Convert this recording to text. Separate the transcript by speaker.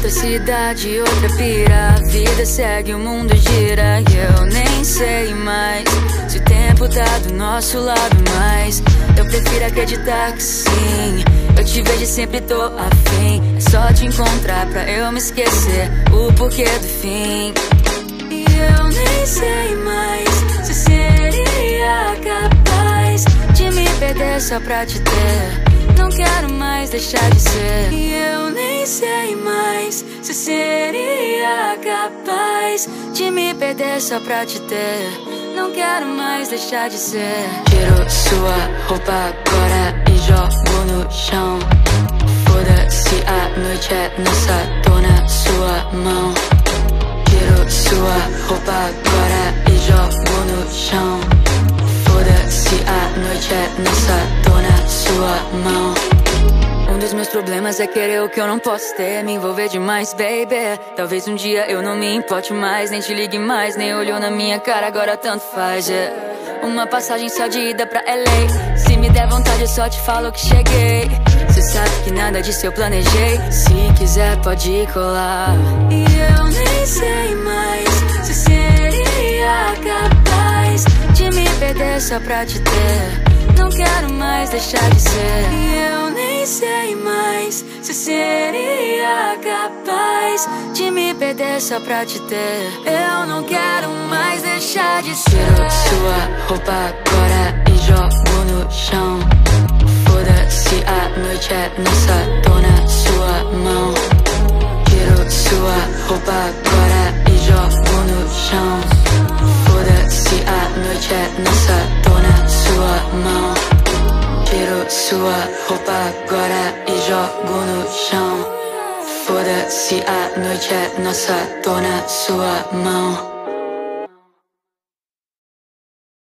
Speaker 1: outra cidade, outra pira. A vida segue, o mundo gira e eu nem sei mais se o tempo tá do nosso lado, mas eu prefiro acreditar que sim. Eu te vejo e sempre tô afim. É só te encontrar pra eu me esquecer o porquê do fim. E eu nem sei mais se seria capaz de me perder só pra te ter. Não quero mais deixar de ser. E eu nem sei mais se seria capaz de me perder só pra te ter. Não quero mais deixar de ser. Tiro sua roupa agora e jogo no chão. Foda-se, a noite é nossa, tô na sua mão. Tiro sua roupa agora e jogo no chão. Foda-se, a noite é nossa, tô na sua mão. Um dos meus problemas é querer o que eu não posso ter, me envolver demais, baby. Talvez um dia eu não me importe mais, nem te ligue mais, nem olhou na minha cara, agora tanto faz, yeah. Uma passagem só de ida pra LA. Se me der vontade eu só te falo que cheguei. Cê sabe que nada disso eu planejei. Se quiser pode colar. E eu nem sei mais se seria capaz de me perder só pra te ter. Não quero mais deixar de ser. E eu nem sei mais se seria capaz de me perder só pra te ter. Eu não quero mais deixar de ser. Tiro sua roupa agora e jogo no chão. Foda-se, a noite é nossa, tô na sua mão. Tiro sua roupa agora e jogo no chão. Foda-se, a noite é nossa, tô na sua mão. Tiro sua roupa agora e jogo no chão. Foda-se, a noite é nossa, tô na sua mão.